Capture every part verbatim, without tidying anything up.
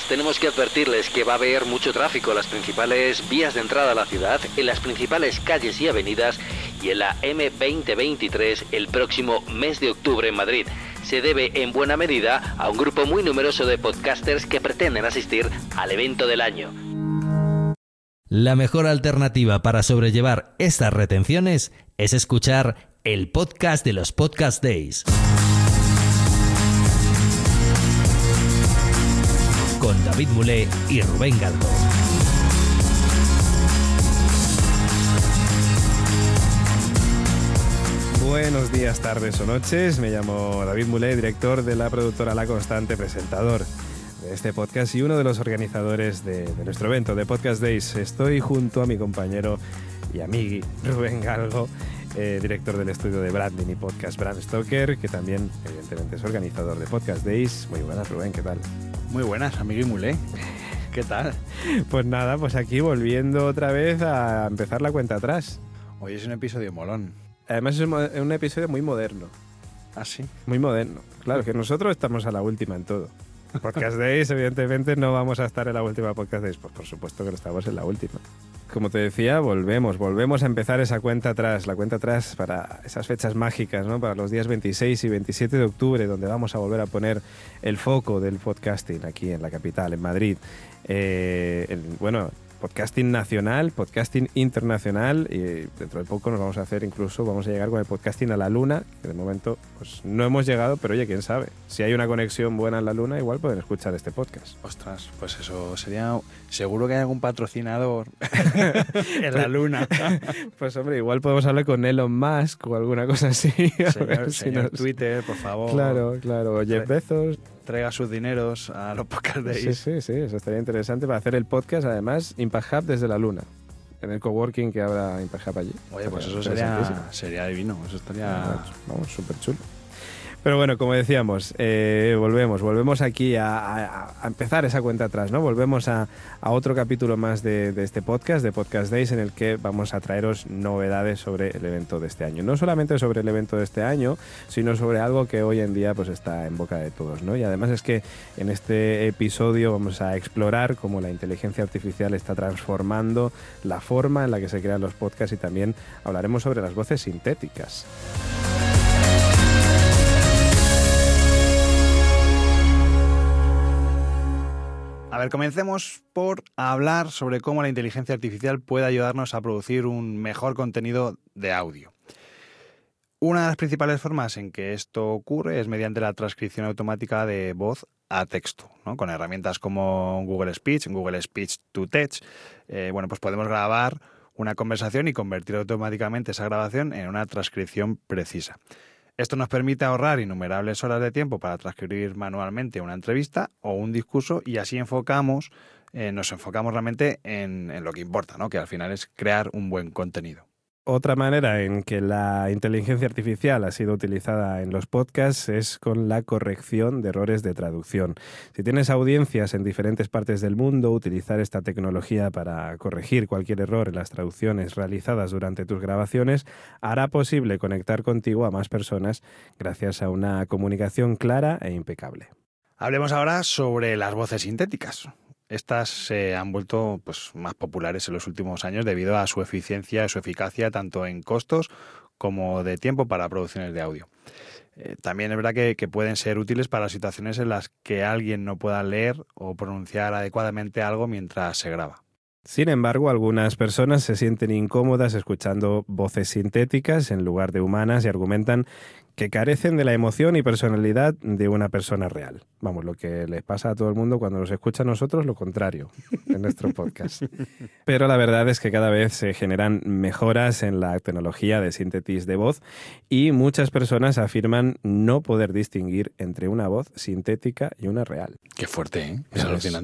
ciclistas, tenemos que advertirles que va a haber mucho tráfico en las principales vías de entrada a la ciudad, en las principales calles y avenidas y en la eme veinte veintitrés el próximo mes de octubre en Madrid. Se debe en buena medida a un grupo muy numeroso de podcasters que pretenden asistir al evento del año. La mejor alternativa para sobrellevar estas retenciones es escuchar el podcast de los Podcast Days. Con David Mulé y Rubén Galgo. Buenos días, tardes o noches. Me llamo David Mulé, director de la productora La Constante, presentador de este podcast y uno de los organizadores de, de nuestro evento de Podcast Days. Estoy junto a mi compañero y amigui Rubén Galgo, eh, director del estudio de branding y podcast Brand Stoker, que también evidentemente es organizador de Podcast Days. Muy buenas, Rubén, ¿qué tal? Muy buenas, amigui Mulé. ¿Qué tal? Pues nada, pues aquí volviendo otra vez a empezar la cuenta atrás. Hoy es un episodio molón. Además es un episodio muy moderno. ¿Ah, sí? Muy moderno. Claro, que nosotros estamos a la última en todo. Podcast Days, evidentemente, no vamos a estar en la última Podcast Days. Pues por supuesto que no estamos en la última. Como te decía, volvemos, volvemos a empezar esa cuenta atrás, la cuenta atrás para esas fechas mágicas, ¿no? Para los días veintiséis y veintisiete de octubre, donde vamos a volver a poner el foco del podcasting aquí en la capital, en Madrid. Eh, el, bueno... Podcasting nacional, podcasting internacional y dentro de poco nos vamos a hacer incluso, vamos a llegar con el podcasting a la luna, que de momento pues no hemos llegado, pero oye, quién sabe. Si hay una conexión buena en la luna, igual pueden escuchar este podcast. Ostras, pues eso sería... Seguro que hay algún patrocinador en la luna. Pues hombre, igual podemos hablar con Elon Musk o alguna cosa así. Señor, si señor nos... Twitter, por favor. Claro, claro. O Jeff Bezos. Traiga sus dineros a los Podcast Days. Sí, sí, sí, eso estaría interesante para hacer el podcast, además, Impact Hub desde la luna, en el coworking que habrá Impact Hub allí. Oye, pues eso sería, sería divino, eso estaría... Vamos, súper chulo. Pero bueno, como decíamos, eh, volvemos, volvemos aquí a, a, a empezar esa cuenta atrás, ¿no? Volvemos a, a otro capítulo más de, de este podcast, de Podcast Days, en el que vamos a traeros novedades sobre el evento de este año. No solamente sobre el evento de este año, sino sobre algo que hoy en día pues está en boca de todos, ¿no? Y además es que en este episodio vamos a explorar cómo la inteligencia artificial está transformando la forma en la que se crean los podcasts y también hablaremos sobre las voces sintéticas. A ver, comencemos por hablar sobre cómo la inteligencia artificial puede ayudarnos a producir un mejor contenido de audio. Una de las principales formas en que esto ocurre es mediante la transcripción automática de voz a texto, ¿no? Con herramientas como Google Speech, Google Speech to Text. Eh, bueno, pues podemos grabar una conversación y convertir automáticamente esa grabación en una transcripción precisa. Esto nos permite ahorrar innumerables horas de tiempo para transcribir manualmente una entrevista o un discurso y así enfocamos, eh, nos enfocamos realmente en, en lo que importa, ¿no? Que al final es crear un buen contenido. Otra manera en que la inteligencia artificial ha sido utilizada en los podcasts es con la corrección de errores de traducción. Si tienes audiencias en diferentes partes del mundo, utilizar esta tecnología para corregir cualquier error en las traducciones realizadas durante tus grabaciones hará posible conectar contigo a más personas gracias a una comunicación clara e impecable. Hablemos ahora sobre las voces sintéticas. Estas se han vuelto pues, más populares en los últimos años debido a su eficiencia y su eficacia tanto en costos como de tiempo para producciones de audio. Eh, también es verdad que, que pueden ser útiles para situaciones en las que alguien no pueda leer o pronunciar adecuadamente algo mientras se graba. Sin embargo, algunas personas se sienten incómodas escuchando voces sintéticas en lugar de humanas y argumentan que carecen de la emoción y personalidad de una persona real. Vamos, lo que les pasa a todo el mundo cuando nos escucha a nosotros, lo contrario en nuestro podcast. Pero la verdad es que cada vez se generan mejoras en la tecnología de síntesis de voz y muchas personas afirman no poder distinguir entre una voz sintética y una real. Qué fuerte, ¿eh? Es alucinante.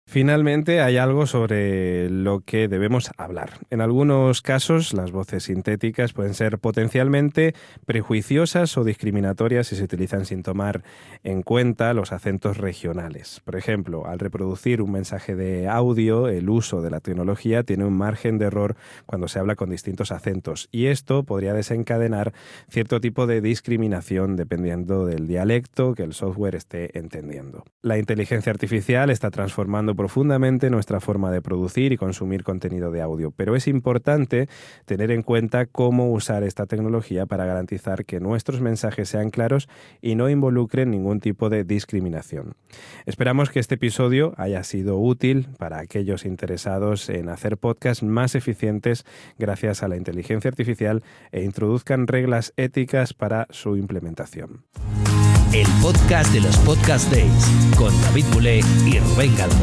Finalmente, hay algo sobre lo que debemos hablar. En algunos casos, las voces sintéticas pueden ser potencialmente prejuiciosas o discriminatorias si se utilizan sin tomar en cuenta los acentos regionales. Por ejemplo, al reproducir un mensaje de audio, el uso de la tecnología tiene un margen de error cuando se habla con distintos acentos, y esto podría desencadenar cierto tipo de discriminación dependiendo del dialecto que el software esté entendiendo. La inteligencia artificial está transformando profundamente nuestra forma de producir y consumir contenido de audio, pero es importante tener en cuenta cómo usar esta tecnología para garantizar que nuestros mensajes sean claros y no involucren ningún tipo de discriminación. Esperamos que este episodio haya sido útil para aquellos interesados en hacer podcasts más eficientes gracias a la inteligencia artificial e introduzcan reglas éticas para su implementación. El podcast de los Podcast Days con David Mulé y Rubén Galdo.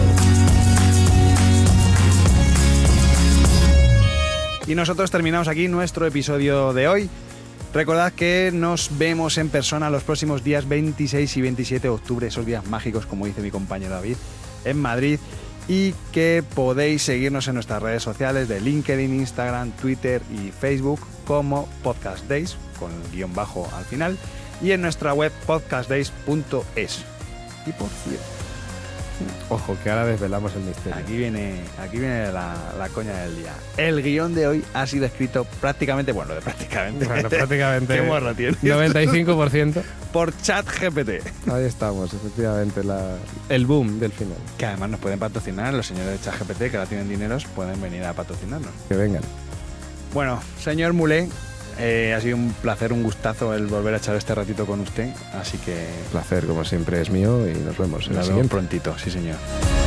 Y nosotros terminamos aquí nuestro episodio de hoy. Recordad que nos vemos en persona los próximos días veintiséis y veintisiete de octubre, esos días mágicos, como dice mi compañero David, en Madrid, y que podéis seguirnos en nuestras redes sociales de LinkedIn, Instagram, Twitter y Facebook como Podcast Days, con el guión bajo al final, y en nuestra web podcast days punto es. Y por cierto, ojo, que ahora desvelamos el misterio. Aquí viene, aquí viene la, la coña del día. El guión de hoy ha sido escrito prácticamente, bueno, de prácticamente, Bueno, prácticamente ¿Qué morro tiene? noventa y cinco por ciento. Por ChatGPT. Ahí estamos, efectivamente, la, el boom del final. Que además nos pueden patrocinar, los señores de ChatGPT que ahora tienen dineros, pueden venir a patrocinarnos. Que vengan. Bueno, señor Mulé, eh, ha sido un placer, un gustazo el volver a echar este ratito con usted, así que... El placer, como siempre, es mío y nos vemos en Nos la vemos siguiente. prontito, sí señor.